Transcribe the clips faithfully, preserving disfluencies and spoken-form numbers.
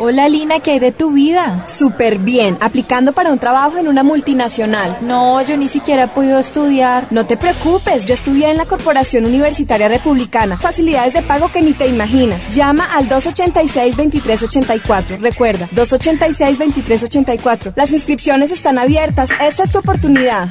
Hola Lina, ¿qué hay de tu vida? Súper bien, aplicando para un trabajo en una multinacional. No, yo ni siquiera he podido estudiar. No te preocupes, yo estudié en la Corporación Universitaria Republicana. Facilidades de pago que ni te imaginas. Llama al dos ochenta y seis, veintitrés ochenta y cuatro. Recuerda, dos ochenta y seis, veintitrés ochenta y cuatro. Las inscripciones están abiertas. Esta es tu oportunidad.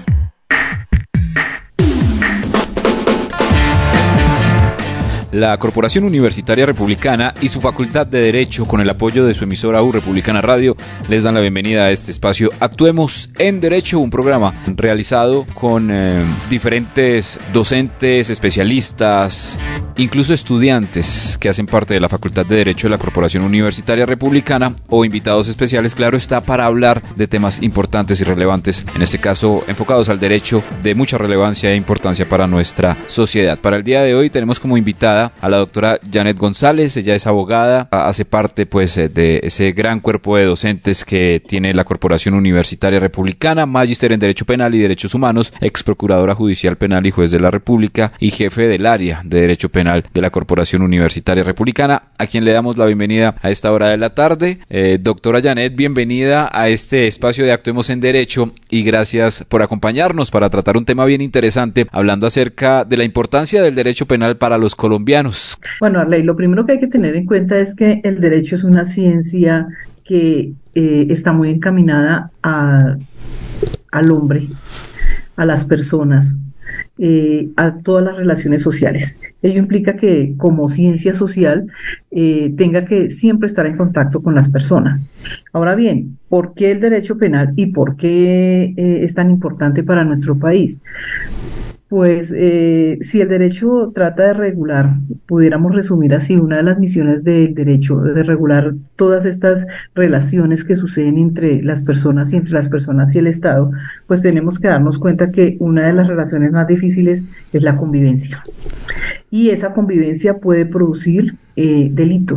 La Corporación Universitaria Republicana y su Facultad de Derecho, con el apoyo de su emisora U Republicana Radio, les dan la bienvenida a este espacio Actuemos en Derecho, un programa realizado con eh, diferentes docentes, especialistas, incluso estudiantes que hacen parte de la Facultad de Derecho de la Corporación Universitaria Republicana o invitados especiales, claro está, para hablar de temas importantes y relevantes, en este caso enfocados al derecho de mucha relevancia e importancia para nuestra sociedad. Para el día de hoy tenemos como invitada a la doctora Janet González. Ella es abogada, hace parte pues de ese gran cuerpo de docentes que tiene la Corporación Universitaria Republicana, magíster en Derecho Penal y Derechos Humanos, ex procuradora judicial penal y juez de la República y jefe del área de Derecho Penal de la Corporación Universitaria Republicana, a quien le damos la bienvenida a esta hora de la tarde. Eh, doctora Janet, bienvenida a este espacio de Actuemos en Derecho y gracias por acompañarnos para tratar un tema bien interesante, hablando acerca de la importancia del derecho penal para los colombianos. Bueno, Arley, lo primero que hay que tener en cuenta es que el derecho es una ciencia que eh, está muy encaminada a, al hombre, a las personas, eh, a todas las relaciones sociales. Ello implica que como ciencia social eh, tenga que siempre estar en contacto con las personas. Ahora bien, ¿por qué el derecho penal y por qué eh, es tan importante para nuestro país? Pues eh, si el derecho trata de regular, pudiéramos resumir así, una de las misiones del derecho, de regular todas estas relaciones que suceden entre las personas y entre las personas y el Estado, pues tenemos que darnos cuenta que una de las relaciones más difíciles es la convivencia. Y esa convivencia puede producir eh, delitos.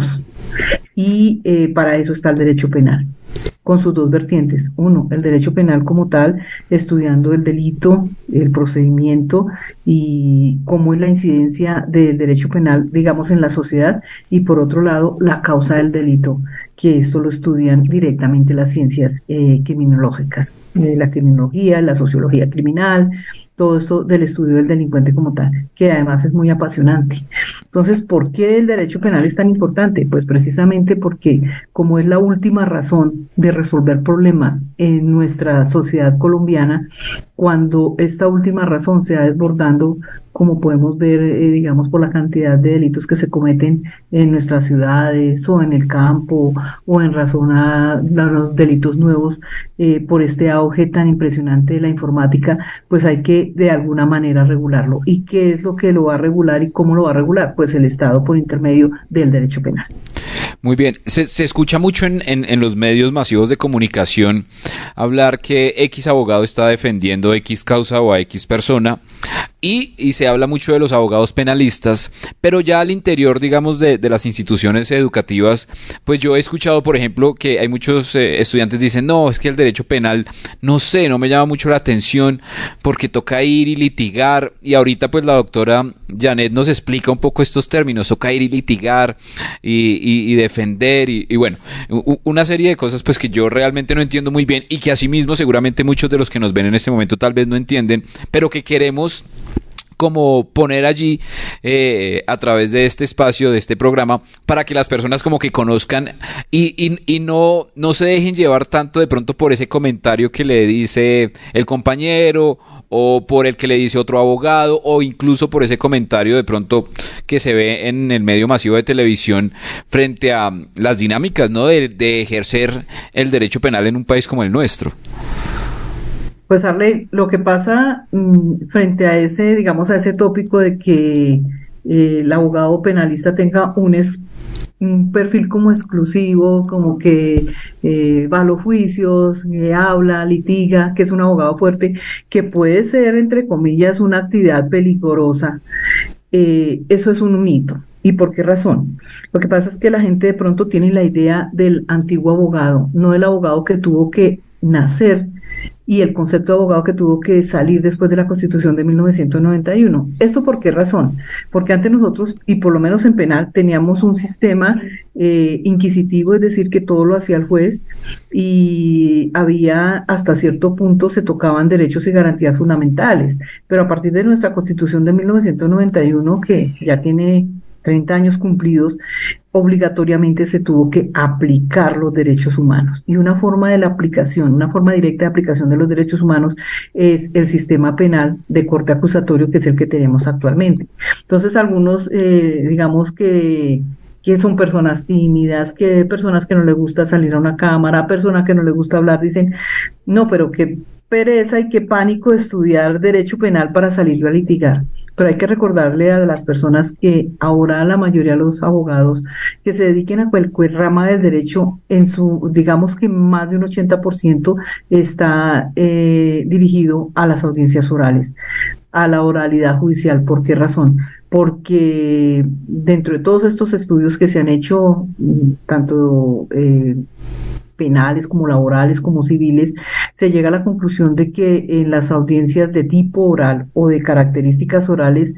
Y eh, para eso está el derecho penal, con sus dos vertientes. Uno, el derecho penal como tal, estudiando el delito, el procedimiento y cómo es la incidencia del derecho penal, digamos, en la sociedad. Y por otro lado, la causa del delito, que esto lo estudian directamente las ciencias eh, criminológicas, eh, la criminología, la sociología criminal, todo esto del estudio del delincuente como tal, que además es muy apasionante. Entonces, ¿por qué el derecho penal es tan importante? Pues precisamente porque como es la última razón de resolver problemas en nuestra sociedad colombiana, cuando esta última razón se va desbordando, como podemos ver, eh, digamos, por la cantidad de delitos que se cometen en nuestras ciudades o en el campo o en razón a los delitos nuevos, eh, por este auge tan impresionante de la informática, pues hay que de alguna manera regularlo. ¿Y qué es lo que lo va a regular y cómo lo va a regular? Pues el Estado por intermedio del derecho penal. Muy bien, se, se escucha mucho en, en, en los medios masivos de comunicación hablar que X abogado está defendiendo X causa o a X persona y, y se habla mucho de los abogados penalistas, pero ya al interior, digamos, de, de las instituciones educativas, pues yo he escuchado, por ejemplo, que hay muchos eh, estudiantes dicen, no, es que el derecho penal, no sé, no me llama mucho la atención porque toca ir y litigar, y ahorita pues la doctora Janet nos explica un poco estos términos, toca ir y litigar y, y, y defender y, y bueno, una serie de cosas pues que yo realmente no entiendo muy bien y que asimismo seguramente muchos de los que nos ven en este momento tal vez no entienden, pero que queremos como poner allí eh, a través de este espacio, de este programa, para que las personas como que conozcan y, y, y no, no se dejen llevar tanto de pronto por ese comentario que le dice el compañero o por el que le dice otro abogado o incluso por ese comentario de pronto que se ve en el medio masivo de televisión frente a las dinámicas, ¿no?, de, de ejercer el derecho penal en un país como el nuestro. Pues Arley, lo que pasa mmm, frente a ese, digamos, a ese tópico de que eh, el abogado penalista tenga un, es, un perfil como exclusivo, como que eh, va a los juicios, que habla, litiga, que es un abogado fuerte, que puede ser, entre comillas, una actividad peligrosa, eh, eso es un mito. ¿Y por qué razón? Lo que pasa es que la gente de pronto tiene la idea del antiguo abogado, no del abogado que tuvo que nacer y el concepto de abogado que tuvo que salir después de la Constitución de mil novecientos noventa y uno. ¿Esto por qué razón? Porque antes nosotros, y por lo menos en penal, teníamos un sistema eh, inquisitivo, es decir, que todo lo hacía el juez, y había hasta cierto punto se tocaban derechos y garantías fundamentales, pero a partir de nuestra Constitución de mil novecientos noventa y uno, que ya tiene treinta años cumplidos, obligatoriamente se tuvo que aplicar los derechos humanos. Y una forma de la aplicación, una forma directa de aplicación de los derechos humanos es el sistema penal de corte acusatorio, que es el que tenemos actualmente. Entonces, algunos, eh, digamos que que son personas tímidas, que personas que no les gusta salir a una cámara, personas que no les gusta hablar, dicen, no, pero qué pereza y qué pánico estudiar derecho penal para salir a litigar. Pero hay que recordarle a las personas que ahora la mayoría de los abogados que se dediquen a cualquier rama del derecho, en su, digamos que más de un ochenta por ciento está eh, dirigido a las audiencias orales, a la oralidad judicial. ¿Por qué razón? Porque dentro de todos estos estudios que se han hecho, tanto eh, penales como laborales como civiles, se llega a la conclusión de que en las audiencias de tipo oral o de características orales,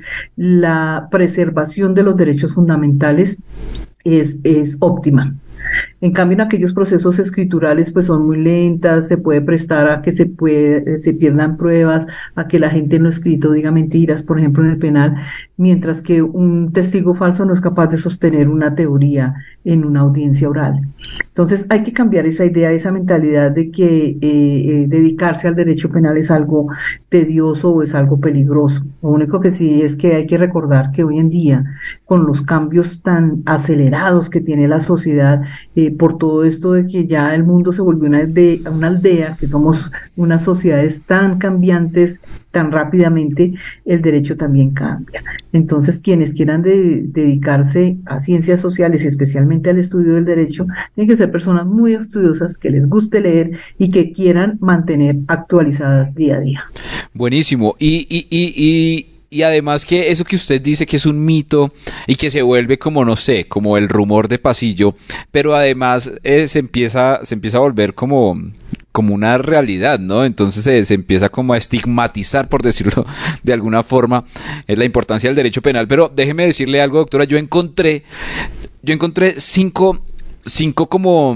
la preservación de los derechos fundamentales es, es óptima. En cambio, en aquellos procesos escriturales pues son muy lentas, se puede prestar a que se puede, se pierdan pruebas, a que la gente no escrito diga mentiras, por ejemplo en el penal, mientras que un testigo falso no es capaz de sostener una teoría en una audiencia oral. Entonces hay que cambiar esa idea, esa mentalidad de que eh, eh, dedicarse al derecho penal es algo tedioso o es algo peligroso. Lo único que sí es que hay que recordar que hoy en día, con los cambios tan acelerados que tiene la sociedad, eh, por todo esto de que ya el mundo se volvió una aldea, una aldea, que somos unas sociedades tan cambiantes, tan rápidamente, el derecho también cambia. Entonces, quienes quieran de, dedicarse a ciencias sociales, especialmente al estudio del derecho, tienen que ser personas muy estudiosas, que les guste leer y que quieran mantener actualizadas día a día. Buenísimo. Y, y, y, y... Y además que eso que usted dice que es un mito y que se vuelve como, no sé, como el rumor de pasillo, pero además eh, se empieza se empieza a volver como, como una realidad, ¿no? Entonces eh, se empieza como a estigmatizar, por decirlo de alguna forma, eh, la importancia del derecho penal. Pero déjeme decirle algo, doctora, yo encontré, yo encontré cinco, cinco como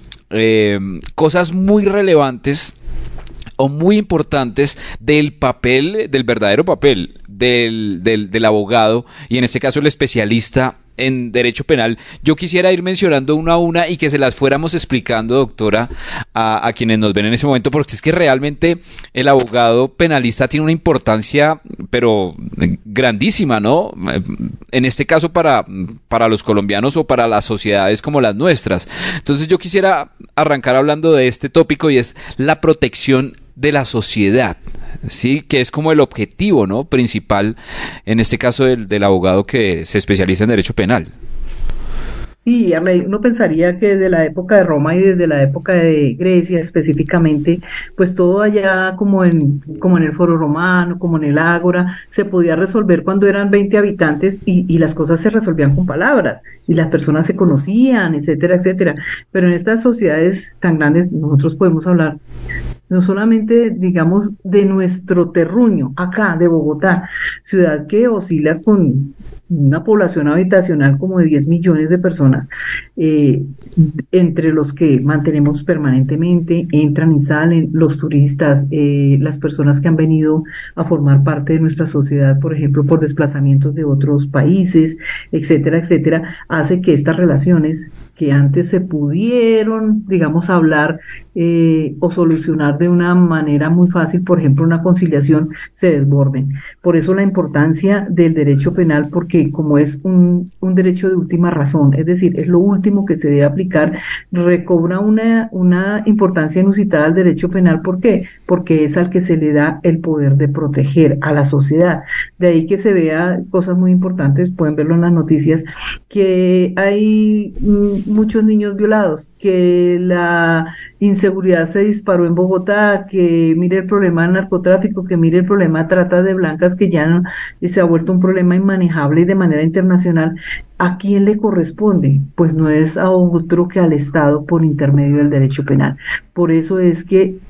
eh, cosas muy relevantes o muy importantes del papel, del verdadero papel del, del, del abogado, y en este caso el especialista en derecho penal. Yo quisiera ir mencionando una a una y que se las fuéramos explicando, doctora, a, a quienes nos ven en ese momento, porque es que realmente el abogado penalista tiene una importancia, pero grandísima, ¿no? En este caso para, para los colombianos o para las sociedades como las nuestras. Entonces yo quisiera arrancar hablando de este tópico, y es la protección de la sociedad, sí, que es como el objetivo, ¿no?, principal en este caso del, del abogado que se especializa en derecho penal. Sí, uno pensaría que desde la época de Roma y desde la época de Grecia específicamente, pues todo allá como en, como en el Foro Romano, como en el Ágora, se podía resolver cuando eran veinte habitantes y, y las cosas se resolvían con palabras y las personas se conocían, etcétera, etcétera. Pero en estas sociedades tan grandes nosotros podemos hablar no solamente, digamos, de nuestro terruño, acá, de Bogotá, ciudad que oscila con una población habitacional como de diez millones de personas, eh, entre los que mantenemos permanentemente, entran y salen los turistas, eh, las personas que han venido a formar parte de nuestra sociedad, por ejemplo, por desplazamientos de otros países, etcétera, etcétera, hace que estas relaciones que antes se pudieron, digamos, hablar eh, o solucionar de una manera muy fácil, por ejemplo, una conciliación, se desborden. Por eso la importancia del derecho penal, porque como es un, un derecho de última razón, es decir, es lo último que se debe aplicar, recobra una, una importancia inusitada al derecho penal. ¿Por qué? Porque es al que se le da el poder de proteger a la sociedad. De ahí que se vea cosas muy importantes, pueden verlo en las noticias, que hay mm, muchos niños violados, que la inseguridad se disparó en Bogotá, que mire el problema del narcotráfico, que mire el problema de trata de blancas, que ya no, se ha vuelto un problema inmanejable y de manera internacional. ¿A quién le corresponde? Pues no es a otro que al Estado por intermedio del derecho penal. Por eso es que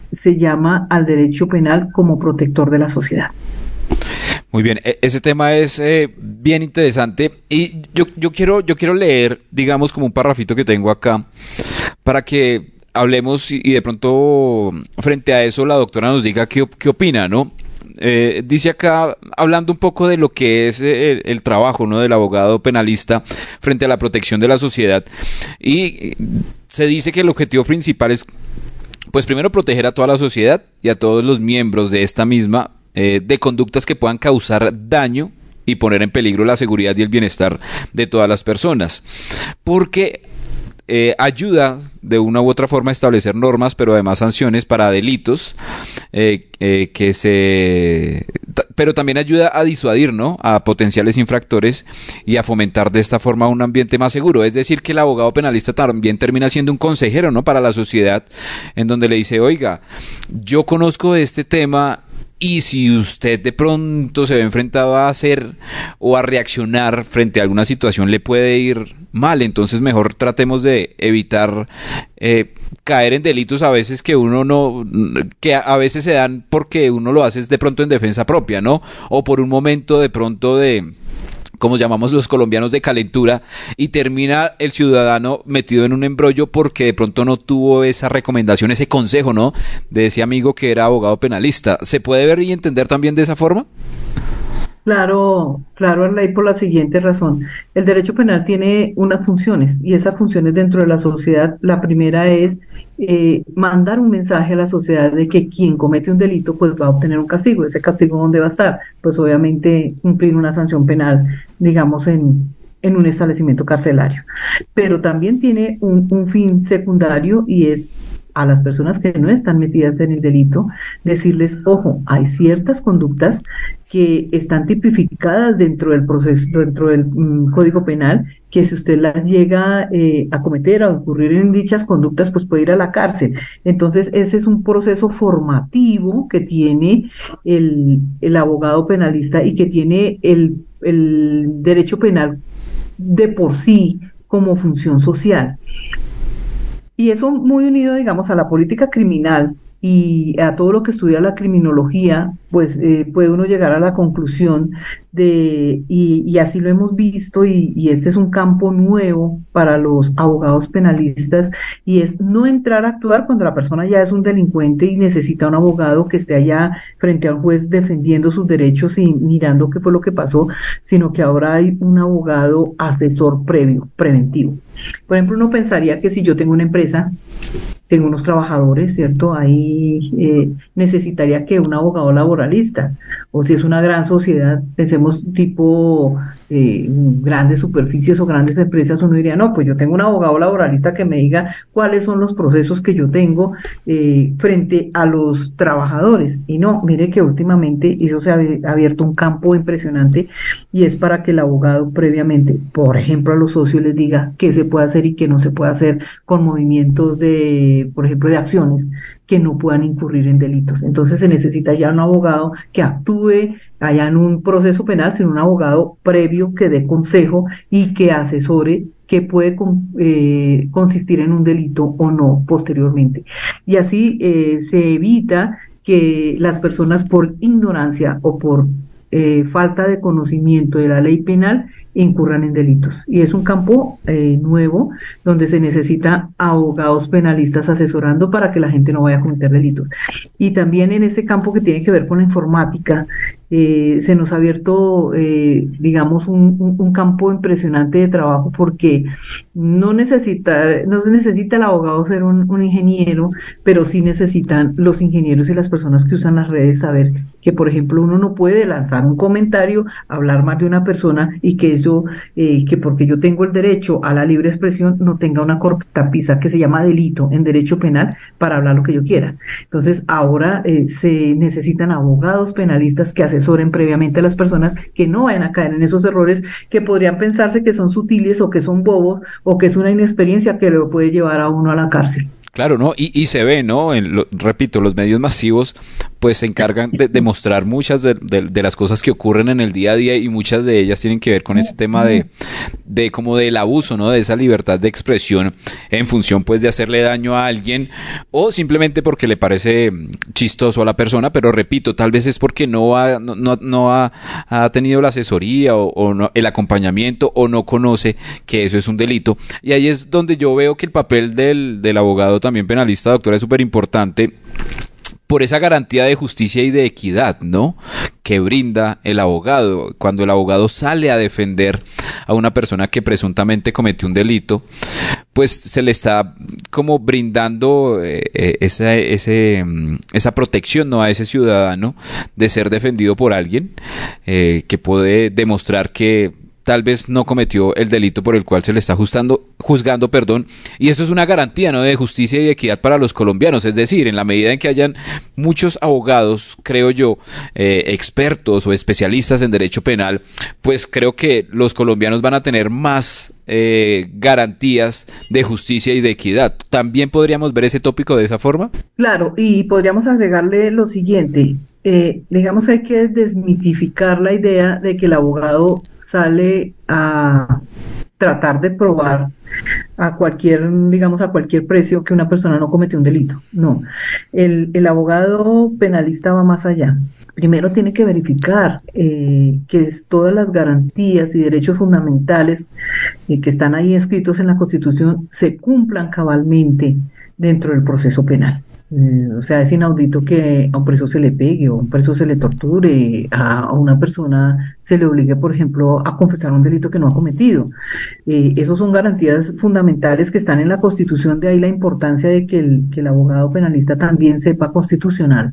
se llama al derecho penal como protector de la sociedad. Muy bien, ese tema es eh, bien interesante y yo, yo quiero yo quiero leer, digamos, como un parrafito que tengo acá para que hablemos y, y de pronto frente a eso la doctora nos diga qué, qué opina, ¿no? Eh, dice acá, hablando un poco de lo que es el, el trabajo, ¿no?, del abogado penalista frente a la protección de la sociedad, y se dice que el objetivo principal es, pues primero, proteger a toda la sociedad y a todos los miembros de esta misma eh, de conductas que puedan causar daño y poner en peligro la seguridad y el bienestar de todas las personas, porque Eh, ayuda de una u otra forma a establecer normas, pero además sanciones para delitos eh, eh, que se... T- pero también ayuda a disuadir, ¿no?, a potenciales infractores y a fomentar de esta forma un ambiente más seguro. Es decir, que el abogado penalista también termina siendo un consejero, ¿no?, para la sociedad, en donde le dice, oiga, yo conozco este tema, y si usted de pronto se ve enfrentado a hacer o a reaccionar frente a alguna situación, le puede ir mal, entonces mejor tratemos de evitar eh, caer en delitos a veces que uno no, que a veces se dan porque uno lo hace de pronto en defensa propia, ¿no? O por un momento de pronto de, como llamamos los colombianos, de calentura, y termina el ciudadano metido en un embrollo porque de pronto no tuvo esa recomendación, ese consejo, ¿no?, de ese amigo que era abogado penalista. ¿Se puede ver y entender también de esa forma? Claro, claro, Arley, por la siguiente razón. El derecho penal tiene unas funciones y esas funciones dentro de la sociedad, la primera es eh, mandar un mensaje a la sociedad de que quien comete un delito pues va a obtener un castigo. ¿Ese castigo dónde va a estar? Pues obviamente cumplir una sanción penal, digamos, en, en un establecimiento carcelario. Pero también tiene un, un fin secundario y es a las personas que no están metidas en el delito, decirles, ojo, hay ciertas conductas que están tipificadas dentro del proceso, dentro del um, Código Penal, que si usted las llega eh, a cometer o a incurrir en dichas conductas, pues puede ir a la cárcel. Entonces, ese es un proceso formativo que tiene el, el abogado penalista y que tiene el, el derecho penal de por sí como función social. Y eso muy unido, digamos, a la política criminal y a todo lo que estudia la criminología, pues eh, puede uno llegar a la conclusión de, y, y así lo hemos visto, y, y este es un campo nuevo para los abogados penalistas, y es no entrar a actuar cuando la persona ya es un delincuente y necesita un abogado que esté allá frente al juez defendiendo sus derechos y mirando qué fue lo que pasó, sino que ahora hay un abogado asesor previo, preventivo. Por ejemplo, uno pensaría que si yo tengo una empresa, tengo unos trabajadores, ¿cierto? Ahí eh, necesitaría que un abogado laboralista, o si es una gran sociedad, pensemos tipo eh, grandes superficies o grandes empresas, uno diría, no, pues yo tengo un abogado laboralista que me diga cuáles son los procesos que yo tengo eh, frente a los trabajadores. Y no, mire que últimamente eso se ha abierto un campo impresionante, y es para que el abogado previamente, por ejemplo, a los socios les diga qué se puede hacer y qué no se puede hacer con movimientos de, por ejemplo, de acciones que no puedan incurrir en delitos. Entonces se necesita ya un abogado que actúe allá en un proceso penal, sino un abogado previo que dé consejo y que asesore que puede con, eh, consistir en un delito o no posteriormente. Y así eh, se evita que las personas por ignorancia o por eh, falta de conocimiento de la ley penal incurran en delitos. Y es un campo eh, nuevo donde se necesita abogados penalistas asesorando para que la gente no vaya a cometer delitos. Y también en ese campo que tiene que ver con la informática, eh, se nos ha abierto, eh, digamos, un, un, un campo impresionante de trabajo, porque no necesita, no se necesita el abogado ser un, un ingeniero, pero sí necesitan los ingenieros y las personas que usan las redes saber que, por ejemplo, uno no puede lanzar un comentario, hablar más de una persona y que eso, eh, que porque yo tengo el derecho a la libre expresión, no tenga una cortapisa que se llama delito en derecho penal para hablar lo que yo quiera. Entonces, ahora eh, se necesitan abogados penalistas que asesoren previamente a las personas que no vayan a caer en esos errores que podrían pensarse que son sutiles o que son bobos o que es una inexperiencia que lo puede llevar a uno a la cárcel. Claro, ¿no? Y, y se ve, ¿no? En lo, repito, los medios masivos pues se encargan de, de mostrar muchas de, de, de las cosas que ocurren en el día a día y muchas de ellas tienen que ver con ese tema de, de como del abuso, ¿no? De esa libertad de expresión en función pues de hacerle daño a alguien o simplemente porque le parece chistoso a la persona, pero repito, tal vez es porque no ha, no, no, no ha, ha tenido la asesoría o, o no, el acompañamiento o no conoce que eso es un delito. Y ahí es donde yo veo que el papel del, del abogado también penalista, doctora, es súper importante por esa garantía de justicia y de equidad, ¿no? Que brinda el abogado. Cuando el abogado sale a defender a una persona que presuntamente cometió un delito, pues se le está como brindando eh, esa, ese, esa protección, ¿no? A ese ciudadano de ser defendido por alguien eh, que puede demostrar que tal vez no cometió el delito por el cual se le está juzgando, juzgando, perdón, y eso es una garantía, ¿no? De justicia y equidad para los colombianos, es decir, en la medida en que hayan muchos abogados, creo yo, eh, expertos o especialistas en derecho penal, pues creo que los colombianos van a tener más eh, garantías de justicia y de equidad. ¿También podríamos ver ese tópico de esa forma? Claro, y podríamos agregarle lo siguiente, eh, digamos que hay que desmitificar la idea de que el abogado sale a tratar de probar a cualquier, digamos, a cualquier precio que una persona no cometió un delito. No, el, el abogado penalista va más allá. Primero tiene que verificar eh, que todas las garantías y derechos fundamentales eh, que están ahí escritos en la Constitución se cumplan cabalmente dentro del proceso penal. Eh, o sea, es inaudito que a un preso se le pegue o a un preso se le torture, a, a una persona se le obligue, por ejemplo, a confesar un delito que no ha cometido. Eh, esos son garantías fundamentales que están en la Constitución, de ahí la importancia de que el, que el abogado penalista también sepa constitucional.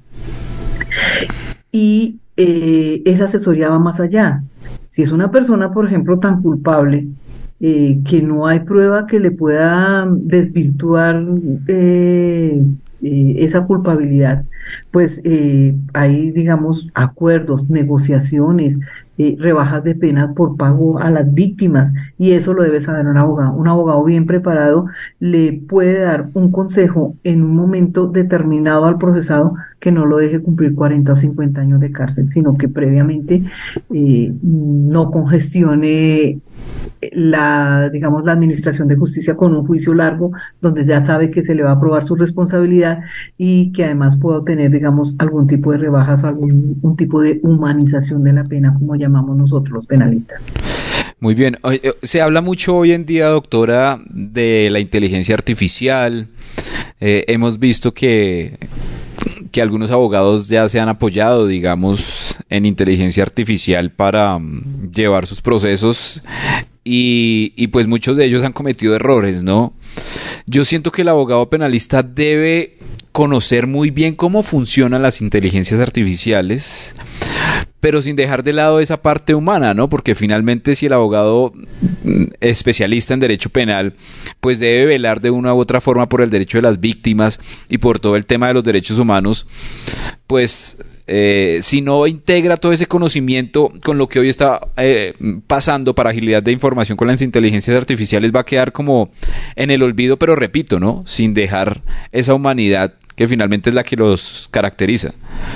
Y eh, esa asesoría va más allá. Si es una persona, por ejemplo, tan culpable, eh, que no hay prueba que le pueda desvirtuar eh, eh, esa culpabilidad, pues eh, hay, digamos, acuerdos, negociaciones, eh, rebajas de pena por pago a las víctimas, y eso lo debe saber un abogado. Un abogado bien preparado le puede dar un consejo en un momento determinado al procesado que no lo deje cumplir cuarenta o cincuenta años de cárcel, sino que previamente eh, no congestione la, digamos, la administración de justicia con un juicio largo, donde ya sabe que se le va a probar su responsabilidad y que además pueda obtener, digamos, algún tipo de rebajas o algún un tipo de humanización de la pena, como llamamos nosotros los penalistas. Muy bien. Se habla mucho hoy en día, doctora, de la inteligencia artificial. Eh, hemos visto que que algunos abogados ya se han apoyado, digamos, en inteligencia artificial para um, llevar sus procesos y, y pues muchos de ellos han cometido errores, ¿no? Yo siento que el abogado penalista debe conocer muy bien cómo funcionan las inteligencias artificiales, pero sin dejar de lado esa parte humana, ¿no? Porque finalmente si el abogado especialista en derecho penal, pues debe velar de una u otra forma por el derecho de las víctimas y por todo el tema de los derechos humanos, pues eh, si no integra todo ese conocimiento con lo que hoy está eh, pasando para agilidad de información con las inteligencias artificiales, va a quedar como en el olvido, pero repito, ¿no? Sin dejar esa humanidad que finalmente es la que los caracteriza.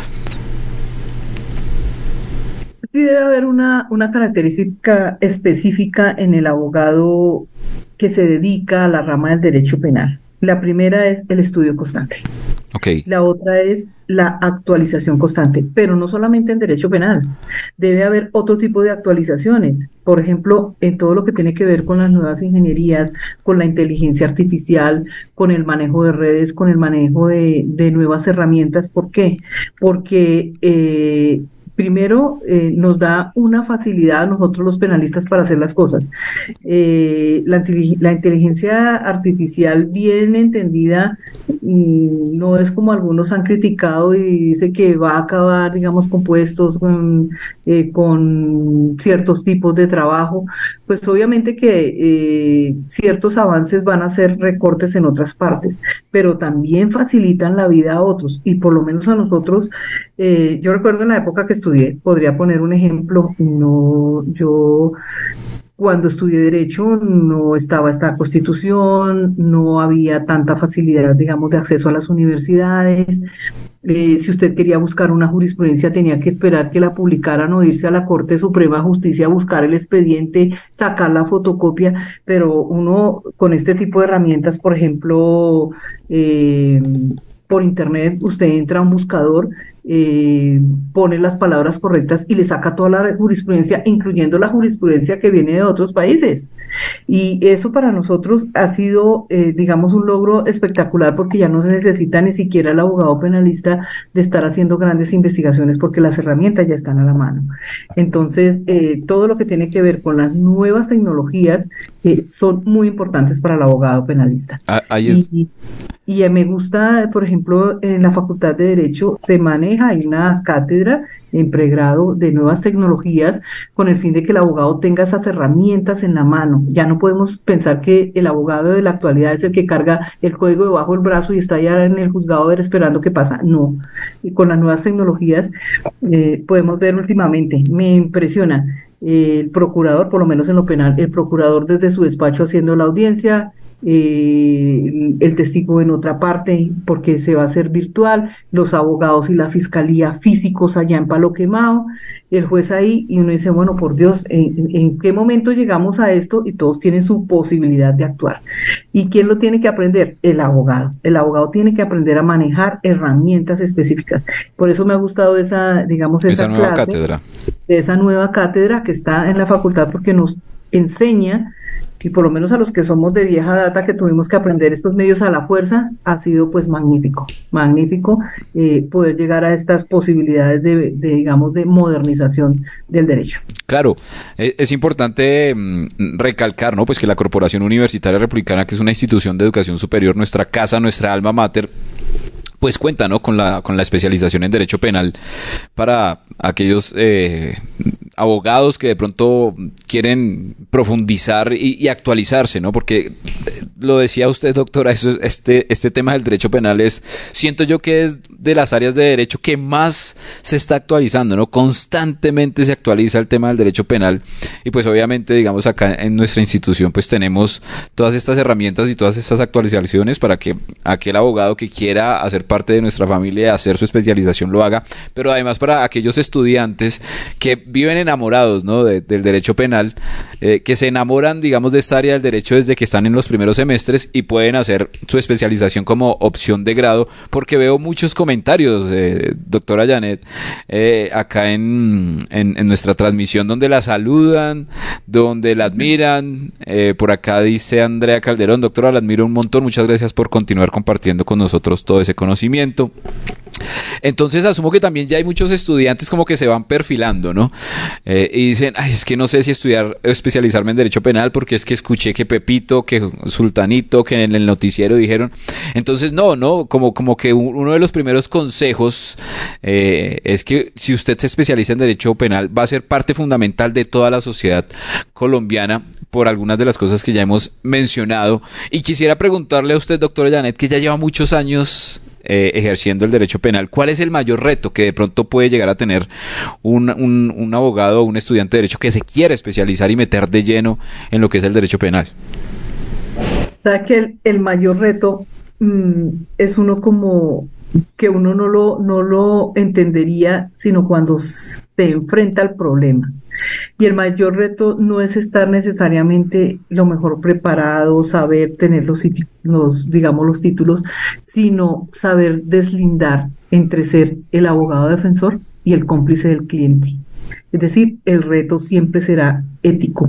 Sí debe haber una, una característica específica en el abogado que se dedica a la rama del derecho penal. La primera es el estudio constante. Okay. La otra es la actualización constante, pero no solamente en derecho penal. Debe haber otro tipo de actualizaciones. Por ejemplo, en todo lo que tiene que ver con las nuevas ingenierías, con la inteligencia artificial, con el manejo de redes, con el manejo de, de nuevas herramientas. ¿Por qué? Porque eh, primero, eh, nos da una facilidad a nosotros los penalistas para hacer las cosas. Eh, la, la inteligencia artificial bien entendida mm, no es como algunos han criticado y dice que va a acabar, digamos, con puestos, con, eh, con ciertos tipos de trabajo. Pues obviamente que eh, ciertos avances van a hacer recortes en otras partes, pero también facilitan la vida a otros, y por lo menos a nosotros, eh, yo recuerdo en la época que estudié, podría poner un ejemplo, no, yo cuando estudié Derecho no estaba esta Constitución, no había tanta facilidad, digamos, de acceso a las universidades. Eh, si usted quería buscar una jurisprudencia, tenía que esperar que la publicaran o irse a la Corte Suprema de Justicia a buscar el expediente, sacar la fotocopia, pero uno con este tipo de herramientas, por ejemplo, eh, por internet, usted entra a un buscador, eh, pone las palabras correctas y le saca toda la jurisprudencia, incluyendo la jurisprudencia que viene de otros países. Y eso para nosotros ha sido, eh, digamos, un logro espectacular, porque ya no se necesita ni siquiera el abogado penalista de estar haciendo grandes investigaciones, porque las herramientas ya están a la mano. Entonces, eh, todo lo que tiene que ver con las nuevas tecnologías eh, son muy importantes para el abogado penalista. Ah, ahí es... y, y me gusta, por ejemplo, en la Facultad de Derecho se maneja, hay una cátedra en pregrado de nuevas tecnologías con el fin de que el abogado tenga esas herramientas en la mano. Ya no podemos pensar que el abogado de la actualidad es el que carga el código debajo del brazo y está ya en el juzgado ver esperando qué pasa. No. Y con las nuevas tecnologías eh, podemos ver últimamente, me impresiona, eh, el procurador, por lo menos en lo penal, el procurador desde su despacho haciendo la audiencia, eh, el testigo en otra parte porque se va a hacer virtual, los abogados y la fiscalía físicos allá en Palo Quemado, el juez ahí, y uno dice, bueno, por Dios, ¿en, en qué momento llegamos a esto? Y todos tienen su posibilidad de actuar. ¿Y quién lo tiene que aprender? El abogado. El abogado tiene que aprender a manejar herramientas específicas. Por eso me ha gustado esa, digamos, esa, esa nueva clase, cátedra. esa nueva cátedra que está en la facultad, porque nos enseña, y por lo menos a los que somos de vieja data, que tuvimos que aprender estos medios a la fuerza, ha sido pues magnífico, magnífico eh, poder llegar a estas posibilidades de, de, digamos, de modernización del derecho. Claro, es importante recalcar, ¿no? Pues que la Corporación Universitaria Republicana, que es una institución de educación superior, nuestra casa, nuestra alma mater, pues cuenta, ¿no? Con la con la especialización en derecho penal para aquellos eh, abogados que de pronto quieren profundizar y, y actualizarse, ¿no? Porque lo decía usted, doctora, eso es, este este tema del derecho penal es, siento yo que es de las áreas de derecho que más se está actualizando, ¿no? Constantemente se actualiza el tema del derecho penal y pues obviamente, digamos, acá en nuestra institución pues tenemos todas estas herramientas y todas estas actualizaciones para que aquel abogado que quiera hacer parte de nuestra familia, hacer su especialización, lo haga, pero además para aquellos estudiantes que viven enamorados, ¿no? de, del derecho penal, eh, que se enamoran, digamos, de esta área del derecho desde que están en los primeros semestres y pueden hacer su especialización como opción de grado, porque veo muchos comentarios, eh, doctora Janet, eh, acá en, en, en nuestra transmisión, donde la saludan, donde la admiran. Eh, por acá dice Andrea Calderón, doctora, la admiro un montón, muchas gracias por continuar compartiendo con nosotros todo ese conocimiento. Entonces asumo que también ya hay muchos estudiantes como que se van perfilando, ¿no? Eh, y dicen, ay, es que no sé si estudiar, especializarme en derecho penal porque es que escuché que Pepito, que Sultanito, que en el noticiero dijeron. Entonces no, no, como, como que uno de los primeros consejos eh, es que si usted se especializa en derecho penal va a ser parte fundamental de toda la sociedad colombiana por algunas de las cosas que ya hemos mencionado. Y quisiera preguntarle a usted, doctora Janet, que ya lleva muchos años Eh, ejerciendo el derecho penal, ¿cuál es el mayor reto que de pronto puede llegar a tener un, un, un abogado o un estudiante de derecho que se quiere especializar y meter de lleno en lo que es el derecho penal? O sea, que el, el mayor reto mmm, es uno como que uno no lo, no lo entendería sino cuando se enfrenta al problema. Y el mayor reto no es estar necesariamente lo mejor preparado, saber tener los, los, digamos, los títulos, sino saber deslindar entre ser el abogado defensor y el cómplice del cliente. Es decir, el reto siempre será ético.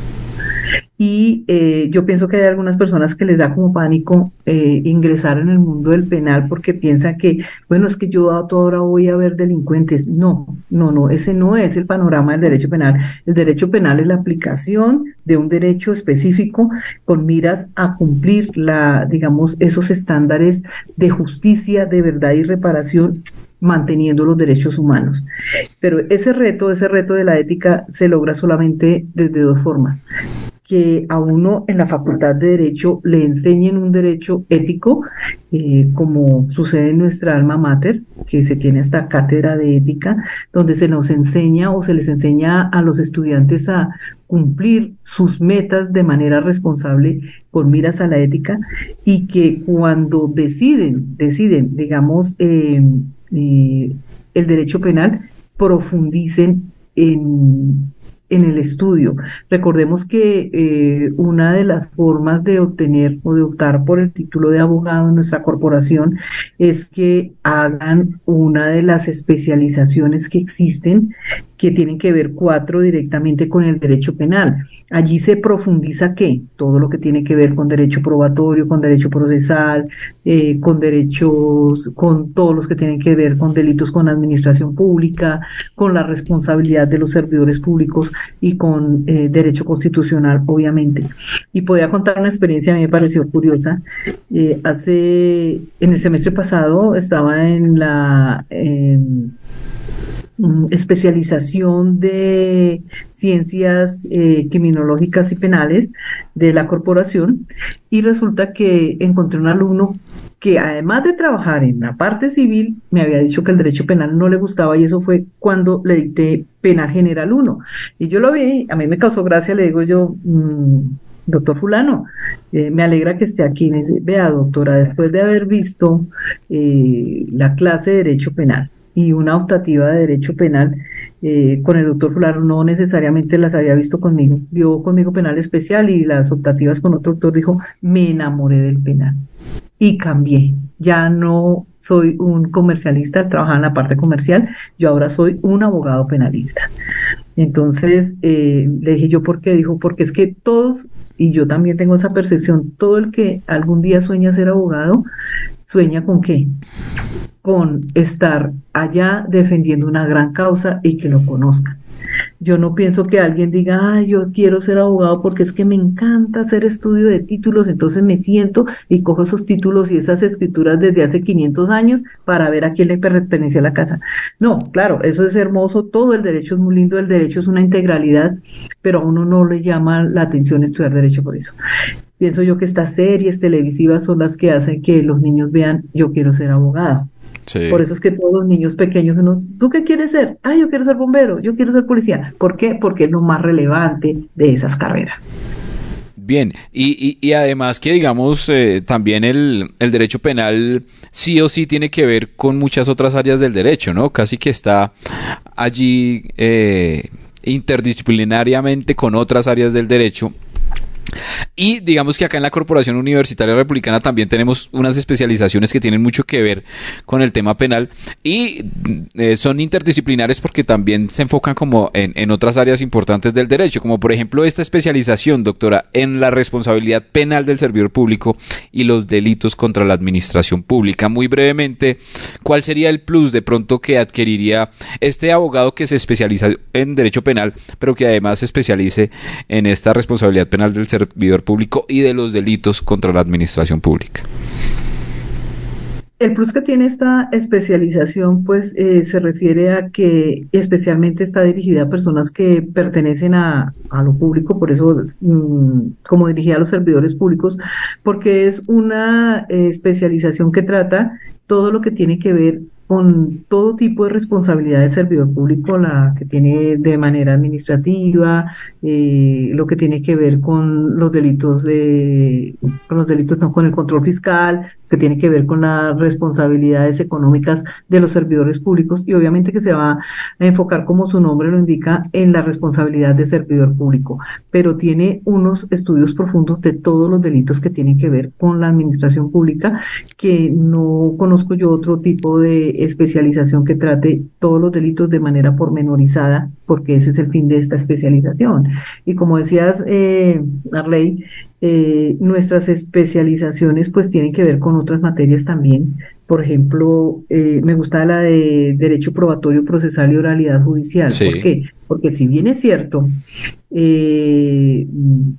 Y eh, yo pienso que hay algunas personas que les da como pánico eh, ingresar en el mundo del penal porque piensan que, bueno, es que yo a toda hora voy a ver delincuentes. No, no, no, ese no es el panorama del derecho penal. El derecho penal es la aplicación de un derecho específico con miras a cumplir la, digamos, esos estándares de justicia, de verdad y reparación, manteniendo los derechos humanos. Pero ese reto, ese reto de la ética se logra solamente desde dos formas. que a uno en la Facultad de Derecho le enseñen un derecho ético, eh, como sucede en nuestra alma mater, que se tiene esta cátedra de ética, donde se nos enseña o se les enseña a los estudiantes a cumplir sus metas de manera responsable con miras a la ética, y que cuando deciden, deciden, digamos, eh, eh, el derecho penal, profundicen en en el estudio. Recordemos que eh, una de las formas de obtener o de optar por el título de abogado en nuestra corporación es que hagan una de las especializaciones que existen, que tienen que ver cuatro directamente con el derecho penal. Allí se profundiza ¿qué? Todo lo que tiene que ver con derecho probatorio, con derecho procesal, eh, con derechos, con todos los que tienen que ver con delitos con administración pública, con la responsabilidad de los servidores públicos y con eh, derecho constitucional, obviamente. Y podía contar una experiencia, a mí me pareció curiosa. Eh, hace, en el semestre pasado estaba en la eh, especialización de ciencias eh, criminológicas y penales de la corporación, y resulta que encontré un alumno que, además de trabajar en la parte civil, me había dicho que el derecho penal no le gustaba, y eso fue cuando le dicté Penal General uno. Y yo lo vi, a mí me causó gracia, le digo yo, mmm, doctor fulano, eh, me alegra que esté aquí. Me dice, vea doctora, después de haber visto eh, la clase de derecho penal y una optativa de derecho penal eh, con el doctor fulano, no necesariamente las había visto conmigo, vio conmigo penal especial y las optativas con otro doctor, dijo, me enamoré del penal y cambié. Ya no soy un comercialista, trabajaba en la parte comercial, yo ahora soy un abogado penalista. Entonces eh, le dije yo, ¿por qué? Dijo, porque es que todos, y yo también tengo esa percepción, todo el que algún día sueña ser abogado, sueña con ¿qué? Con estar allá defendiendo una gran causa y que lo conozcan. Yo no pienso que alguien diga, ah, yo quiero ser abogado porque es que me encanta hacer estudio de títulos, entonces me siento y cojo esos títulos y esas escrituras desde hace quinientos años para ver a quién le pertenece a la casa. No, claro, eso es hermoso, todo el derecho es muy lindo, el derecho es una integralidad, pero a uno no le llama la atención estudiar derecho por eso. Pienso yo que estas series televisivas son las que hacen que los niños vean, yo quiero ser abogado. Sí. Por eso es que todos los niños pequeños, uno, ¿tú qué quieres ser? Ah, yo quiero ser bombero, yo quiero ser policía. ¿Por qué? Porque es lo más relevante de esas carreras. Bien, y, y, y además que digamos eh, también el, el derecho penal sí o sí tiene que ver con muchas otras áreas del derecho, ¿no? Casi que está allí eh, interdisciplinariamente con otras áreas del derecho. Y digamos que acá en la Corporación Universitaria Republicana también tenemos unas especializaciones que tienen mucho que ver con el tema penal y eh, son interdisciplinares porque también se enfocan como en, en otras áreas importantes del derecho, como por ejemplo esta especialización, doctora, en la responsabilidad penal del servidor público y los delitos contra la administración pública. Muy brevemente, ¿cuál sería el plus de pronto que adquiriría este abogado que se especializa en derecho penal, pero que además se especialice en esta responsabilidad penal del servidor público y de los delitos contra la administración pública? El plus que tiene esta especialización, pues, eh, se refiere a que especialmente está dirigida a personas que pertenecen a, a lo público, por eso, mmm, como dirigida a los servidores públicos, porque es una eh, especialización que trata todo lo que tiene que ver con todo tipo de responsabilidad del servidor público, la que tiene de manera administrativa, eh, lo que tiene que ver con los delitos de, con los delitos no, con el control fiscal, que tiene que ver con las responsabilidades económicas de los servidores públicos, y obviamente que se va a enfocar, como su nombre lo indica, en la responsabilidad de servidor público, pero tiene unos estudios profundos de todos los delitos que tienen que ver con la administración pública, que no conozco yo otro tipo de especialización que trate todos los delitos de manera pormenorizada, porque ese es el fin de esta especialización. Y como decías, eh, Arley, eh, nuestras especializaciones pues tienen que ver con otras materias también. Por ejemplo, eh, me gusta la de Derecho Probatorio, Procesal y Oralidad Judicial. Sí. ¿Por qué? Porque si bien es cierto, eh,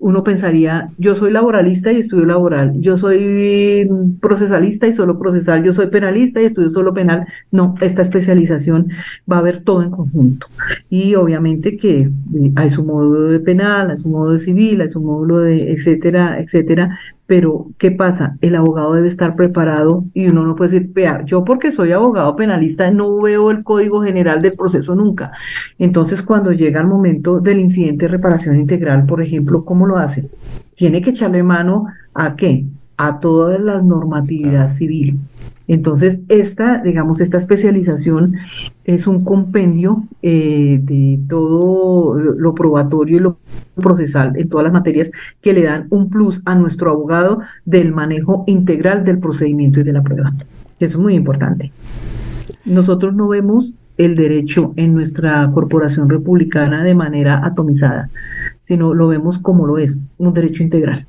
uno pensaría, yo soy laboralista y estudio laboral, yo soy procesalista y solo procesal, yo soy penalista y estudio solo penal. No, esta especialización va a ver todo en conjunto. Y obviamente que hay su módulo de penal, hay su módulo de civil, hay su módulo de etcétera, etcétera. Pero, ¿qué pasa? El abogado debe estar preparado y uno no puede decir, vea, yo porque soy abogado penalista no veo el Código General del Proceso nunca. Entonces, cuando llega el momento del incidente de reparación integral, por ejemplo, ¿cómo lo hace? Tiene que echarle mano ¿a qué? A toda la normatividad civil. Entonces, esta, digamos, esta especialización es un compendio eh, de todo lo probatorio y lo procesal en todas las materias que le dan un plus a nuestro abogado del manejo integral del procedimiento y de la prueba. Eso es muy importante. Nosotros no vemos el derecho en nuestra corporación republicana de manera atomizada, sino lo vemos como lo es, un derecho integral.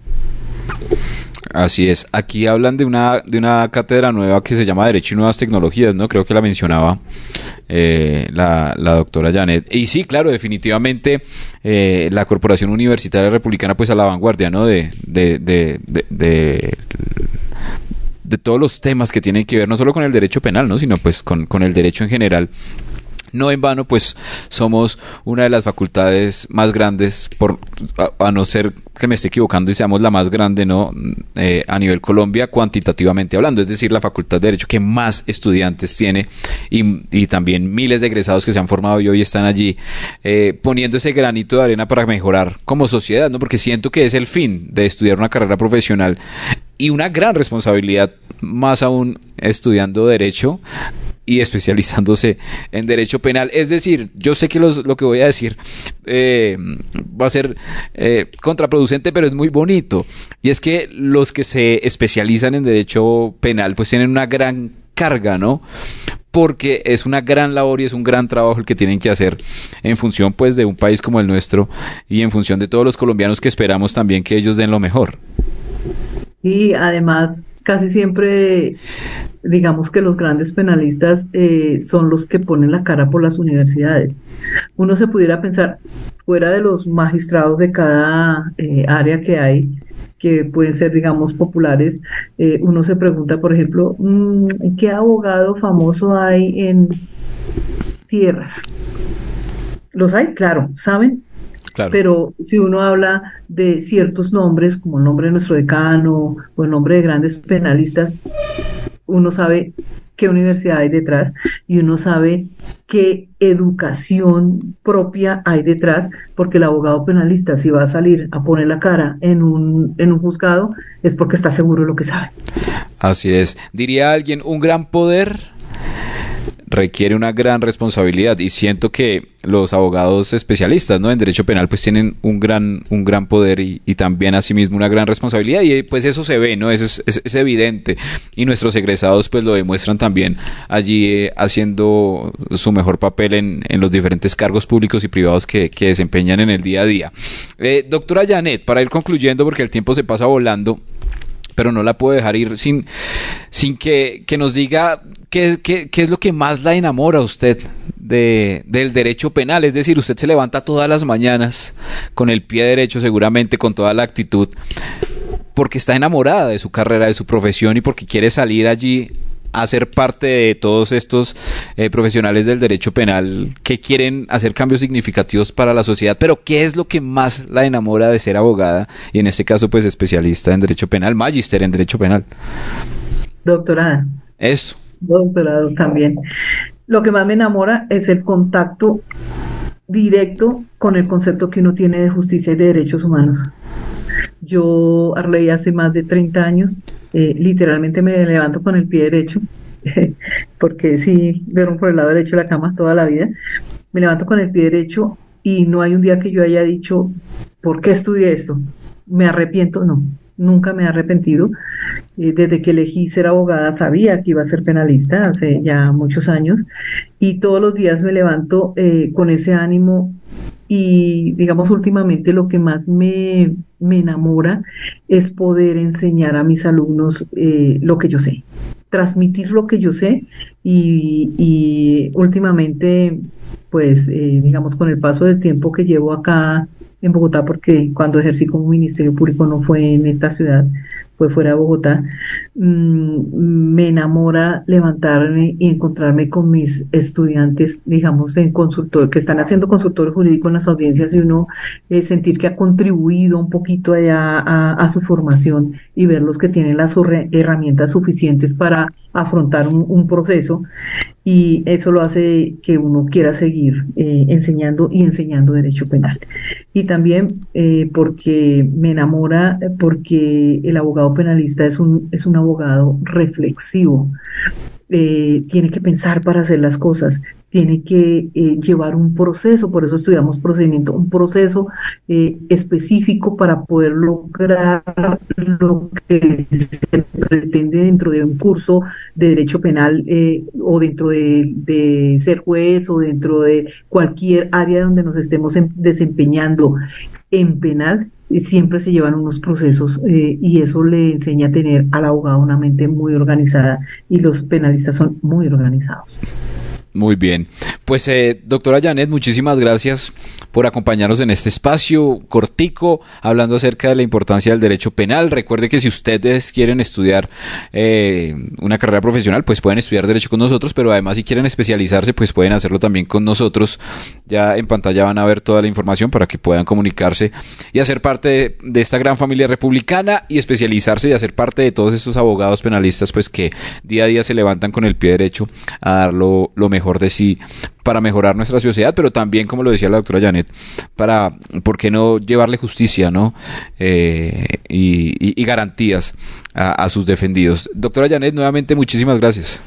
Así es. Aquí hablan de una de una cátedra nueva que se llama Derecho y Nuevas Tecnologías, ¿no? Creo que la mencionaba eh, la, la doctora Janet. Y sí, claro, definitivamente eh, la Corporación Universitaria Republicana pues a la vanguardia, ¿no? De, de, de, de, de, de todos los temas que tienen que ver no solo con el derecho penal, ¿no? Sino pues con, con el derecho en general. No en vano, pues somos una de las facultades más grandes, por a, a no ser que me esté equivocando y seamos la más grande, ¿no? Eh, a nivel Colombia, cuantitativamente hablando, es decir, la facultad de Derecho que más estudiantes tiene y, y también miles de egresados que se han formado y hoy están allí eh, poniendo ese granito de arena para mejorar como sociedad, ¿no? Porque siento que es el fin de estudiar una carrera profesional y una gran responsabilidad, más aún estudiando Derecho y especializándose en derecho penal. Es decir, yo sé que los, lo que voy a decir eh, va a ser eh, contraproducente, pero es muy bonito. Y es que los que se especializan en derecho penal pues tienen una gran carga, ¿no? Porque es una gran labor y es un gran trabajo el que tienen que hacer en función pues de un país como el nuestro y en función de todos los colombianos que esperamos también que ellos den lo mejor. Y además, casi siempre, digamos que los grandes penalistas eh, son los que ponen la cara por las universidades. Uno se pudiera pensar, fuera de los magistrados de cada eh, área que hay, que pueden ser, digamos, populares, eh, uno se pregunta, por ejemplo, ¿qué abogado famoso hay en tierras? ¿Los hay? Claro, ¿saben? Claro. Pero si uno habla de ciertos nombres, como el nombre de nuestro decano o el nombre de grandes penalistas, uno sabe qué universidad hay detrás y uno sabe qué educación propia hay detrás, porque el abogado penalista, si va a salir a poner la cara en un, en un juzgado, es porque está seguro de lo que sabe. Así es. Diría alguien, un gran poder requiere una gran responsabilidad y siento que los abogados especialistas, ¿no? En derecho penal pues tienen un gran un gran poder y, y también asimismo una gran responsabilidad y pues eso se ve, ¿no? Eso es, es, es evidente y nuestros egresados pues lo demuestran también allí eh, haciendo su mejor papel en, en los diferentes cargos públicos y privados que, que desempeñan en el día a día. Eh, doctora Janet, para ir concluyendo porque el tiempo se pasa volando, pero no la puedo dejar ir sin, sin que, que nos diga qué, qué, qué es lo que más la enamora a usted de, del derecho penal. Es decir, usted se levanta todas las mañanas con el pie derecho, seguramente con toda la actitud, porque está enamorada de su carrera, de su profesión y porque quiere salir allí a ser parte de todos estos eh, profesionales del derecho penal que quieren hacer cambios significativos para la sociedad. Pero ¿qué es lo que más la enamora de ser abogada y en este caso pues especialista en derecho penal, magíster en derecho penal? Doctorada. Eso. Doctorado también. Lo que más me enamora es el contacto directo con el concepto que uno tiene de justicia y de derechos humanos. Yo, Arley, hace más de treinta años, eh, literalmente me levanto con el pie derecho, porque sí, duermo por el lado derecho de la cama toda la vida. Me levanto con el pie derecho y no hay un día que yo haya dicho, ¿por qué estudié esto? ¿Me arrepiento? No, nunca me he arrepentido. Eh, desde que elegí ser abogada sabía que iba a ser penalista, hace ya muchos años, y todos los días me levanto eh, con ese ánimo. Y digamos, últimamente lo que más me, me enamora es poder enseñar a mis alumnos eh, lo que yo sé, transmitir lo que yo sé y, y últimamente, pues, eh, digamos, con el paso del tiempo que llevo acá en Bogotá, porque cuando ejercí como Ministerio Público no fue en esta ciudad, fue fuera de Bogotá. Mm, me enamora levantarme y encontrarme con mis estudiantes, digamos, en consultor, que están haciendo consultorio jurídico en las audiencias, y uno eh, sentir que ha contribuido un poquito allá a, a su formación y verlos que tienen las herramientas suficientes para afrontar un, un proceso, y eso lo hace que uno quiera seguir eh, enseñando y enseñando derecho penal. Y también eh, porque me enamora, porque el abogado penalista es un, es un abogado reflexivo, eh, tiene que pensar para hacer las cosas, tiene que eh, llevar un proceso, por eso estudiamos procedimiento, un proceso eh, específico para poder lograr lo que se pretende dentro de un curso de derecho penal, eh, o dentro de, de ser juez, o dentro de cualquier área donde nos estemos en, desempeñando en penal. Siempre se llevan unos procesos, eh, y eso le enseña a tener al abogado una mente muy organizada, y los penalistas son muy organizados. Muy bien. Pues, eh, doctora Janet, muchísimas gracias por acompañarnos en este espacio cortico, hablando acerca de la importancia del derecho penal. Recuerde que si ustedes quieren estudiar eh, una carrera profesional, pues pueden estudiar derecho con nosotros, pero además si quieren especializarse, pues pueden hacerlo también con nosotros. Ya en pantalla van a ver toda la información para que puedan comunicarse y hacer parte de, de esta gran familia republicana, y especializarse y hacer parte de todos estos abogados penalistas, pues que día a día se levantan con el pie derecho a dar lo, lo mejor de sí para mejorar nuestra sociedad, pero también, como lo decía la doctora Janet, para, ¿por qué no llevarle justicia, no? Eh, y, y, y garantías a, a sus defendidos. Doctora Janet, nuevamente muchísimas gracias.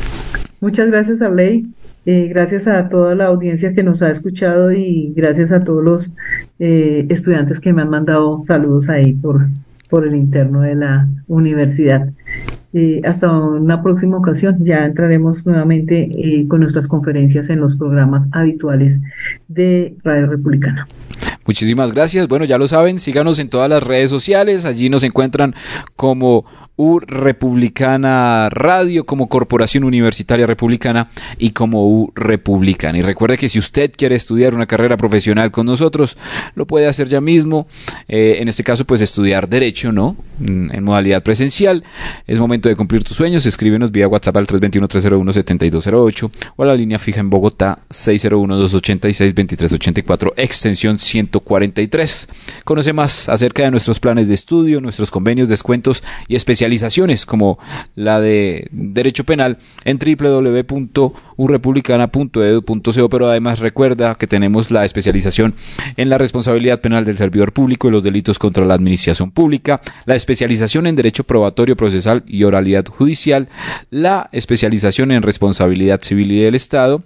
Muchas gracias, Arley. Eh, gracias a toda la audiencia que nos ha escuchado, y gracias a todos los eh, estudiantes que me han mandado saludos ahí por, por el interno de la universidad. Eh, hasta una próxima ocasión, ya entraremos nuevamente eh, con nuestras conferencias en los programas habituales de Radio Republicana. Muchísimas gracias. Bueno, ya lo saben, síganos en todas las redes sociales. Allí nos encuentran como U Republicana Radio, como Corporación Universitaria Republicana y como U Republicana. Y recuerde que si usted quiere estudiar una carrera profesional con nosotros, lo puede hacer ya mismo. Eh, en este caso, pues estudiar Derecho, ¿no? En modalidad presencial. Es momento de cumplir tus sueños. Escríbenos vía WhatsApp al tres dos uno, tres cero uno, siete dos cero ocho o a la línea fija en Bogotá seis cero uno, dos ocho seis, dos tres ocho cuatro, extensión ciento cuarenta y tres. Conoce más acerca de nuestros planes de estudio, nuestros convenios, descuentos y especializaciones como la de Derecho Penal en doble u doble u doble u punto u republicana punto e d u punto co, pero además recuerda que tenemos la especialización en la responsabilidad penal del servidor público y los delitos contra la administración pública, la especialización en Derecho Probatorio, Procesal y Oralidad Judicial, la especialización en Responsabilidad Civil y del Estado,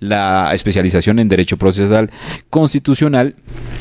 la especialización en Derecho Procesal Constitucional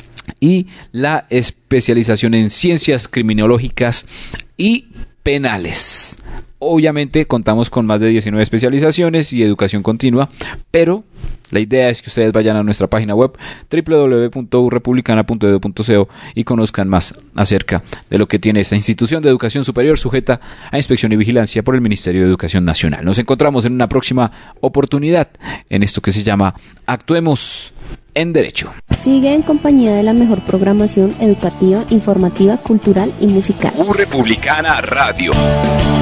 y la especialización en Ciencias Criminológicas y Penales. Obviamente contamos con más de diecinueve especializaciones y educación continua, pero la idea es que ustedes vayan a nuestra página web doble u doble u doble u punto u republicana punto e d u punto co y conozcan más acerca de lo que tiene esta institución de educación superior sujeta a inspección y vigilancia por el Ministerio de Educación Nacional. Nos encontramos en una próxima oportunidad en esto que se llama Actuemos en Derecho. Sigue en compañía de la mejor programación educativa, informativa, cultural y musical. U Republicana Radio.